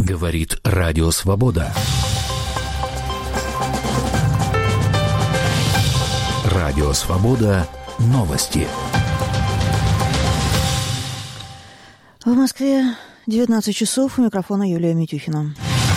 Говорит Радио Свобода. Радио Свобода. Новости. В Москве 19 часов. У микрофона Юлия Митюхина.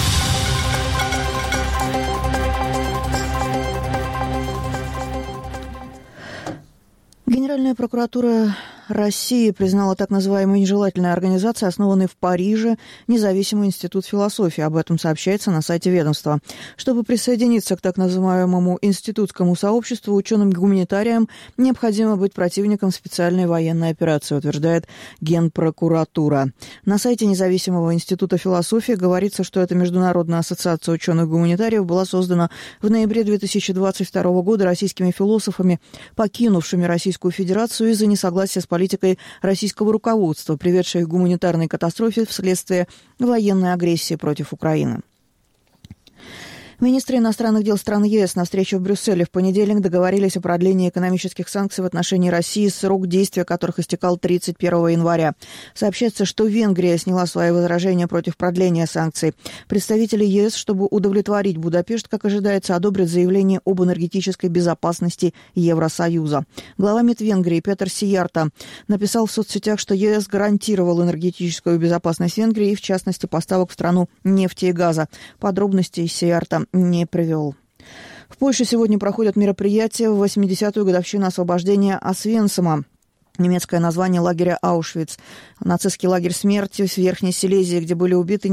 Генеральная прокуратура России признала так называемую нежелательной организацией, основанной в Париже, независимый институт философии. Об этом сообщается на сайте ведомства. Чтобы присоединиться к так называемому институтскому сообществу, ученым-гуманитариям необходимо быть противником специальной военной операции, утверждает Генпрокуратура. На сайте независимого института философии говорится, что эта международная ассоциация ученых-гуманитариев была создана в ноябре 2022 года российскими философами, покинувшими Российскую Федерацию из-за несогласия с политикой российского руководства, приведшей к гуманитарной катастрофе вследствие военной агрессии против Украины. Министры иностранных дел стран ЕС на встрече в Брюсселе в понедельник договорились о продлении экономических санкций в отношении России, срок действия которых истекал 31 января. Сообщается, что Венгрия сняла свои возражения против продления санкций. Представители ЕС, чтобы удовлетворить Будапешт, как ожидается, одобрят заявление об энергетической безопасности Евросоюза. Глава МИД Венгрии Петер Сиярто написал в соцсетях, что ЕС гарантировал энергетическую безопасность Венгрии и, в частности, поставок в страну нефти и газа. Подробностей Сиярто не привел. В Польше сегодня проходят мероприятия в 80-ю годовщину освобождения Освенцима. Немецкое название лагеря Аушвиц. Нацистский лагерь смерти в Верхней Силезии, где были убиты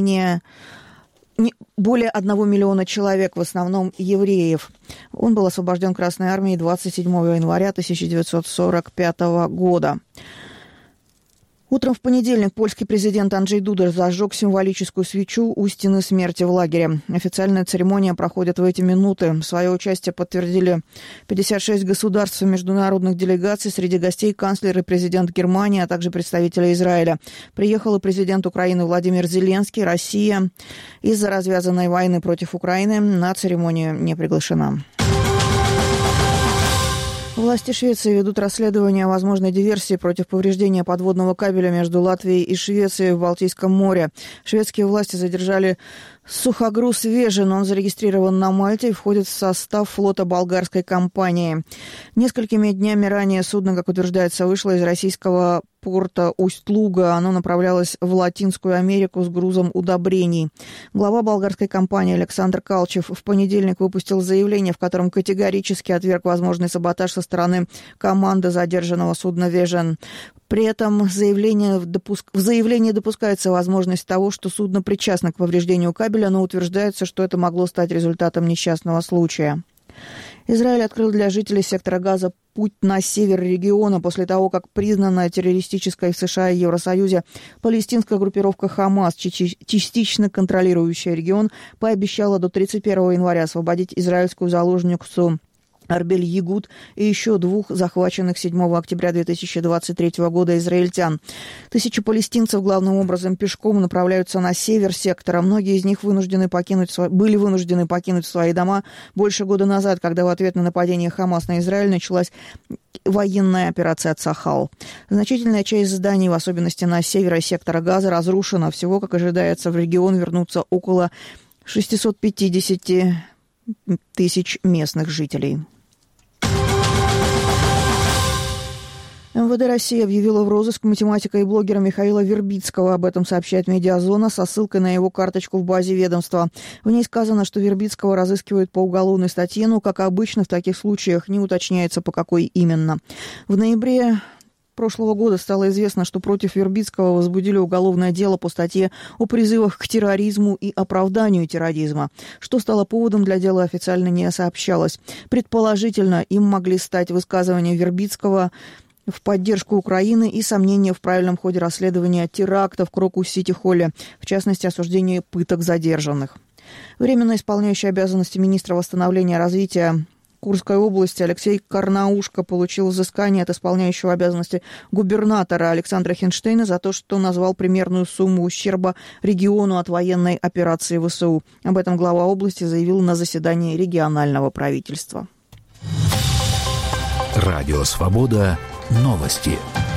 более 1 миллиона человек, в основном евреев. Он был освобожден Красной армией 27 января 1945 года. Утром в понедельник польский президент Анджей Дуда зажег символическую свечу у стены смерти в лагере. Официальная церемония проходит в эти минуты. Свое участие подтвердили 56 государств и международных делегаций. Среди гостей канцлер и президент Германии, а также представители Израиля. Приехал и президент Украины Владимир Зеленский. Россия из-за развязанной войны против Украины на церемонию не приглашена. Власти Швеции ведут расследование о возможной диверсии против повреждения подводного кабеля между Латвией и Швецией в Балтийском море. Шведские власти задержали сухогруз «Вежен». Он зарегистрирован на Мальте и входит в состав флота болгарской компании. Несколькими днями ранее судно, как утверждается, вышло из российского порта Усть-Луга. Оно направлялось в Латинскую Америку с грузом удобрений. Глава болгарской компании Александр Калчев в понедельник выпустил заявление, в котором категорически отверг возможный саботаж со стороны команды задержанного судна «Вежен». При этом в заявлении допускается возможность того, что судно причастно к повреждению кабеля, но утверждается, что это могло стать результатом несчастного случая. Израиль открыл для жителей сектора Газа путь на север региона после того, как признанная террористической в США и Евросоюзе палестинская группировка «Хамас», частично контролирующая регион, пообещала до 31 января освободить израильскую заложницу Арбель Ягуд и еще 2 захваченных 7 октября 2023 года израильтян. Тысячи палестинцев главным образом пешком направляются на север сектора. Многие из них были вынуждены покинуть свои дома больше года назад, когда в ответ на нападение Хамас на Израиль началась военная операция «Цахал». Значительная часть зданий, в особенности на севере сектора Газа, разрушена. Всего, как ожидается, в регион вернутся около 650 тысяч местных жителей. МВД России объявила в розыск математика и блогера Михаила Вербицкого. Об этом сообщает «Медиазона» со ссылкой на его карточку в базе ведомства. В ней сказано, что Вербицкого разыскивают по уголовной статье, но, как обычно, в таких случаях не уточняется, по какой именно. В ноябре прошлого года стало известно, что против Вербицкого возбудили уголовное дело по статье о призывах к терроризму и оправданию терроризма. Что стало поводом для дела, официально не сообщалось. Предположительно, им могли стать высказывания Вербицкого в поддержку Украины и сомнения в правильном ходе расследования теракта в Крокус-Сити-Холле, в частности, осуждение пыток задержанных. Временно исполняющий обязанности министра восстановления и развития Курской области Алексей Карнаушко получил взыскание от исполняющего обязанности губернатора Александра Хинштейна за то, что назвал примерную сумму ущерба региону от военной операции ВСУ. Об этом глава области заявил на заседании регионального правительства. Радио «Свобода». Новости.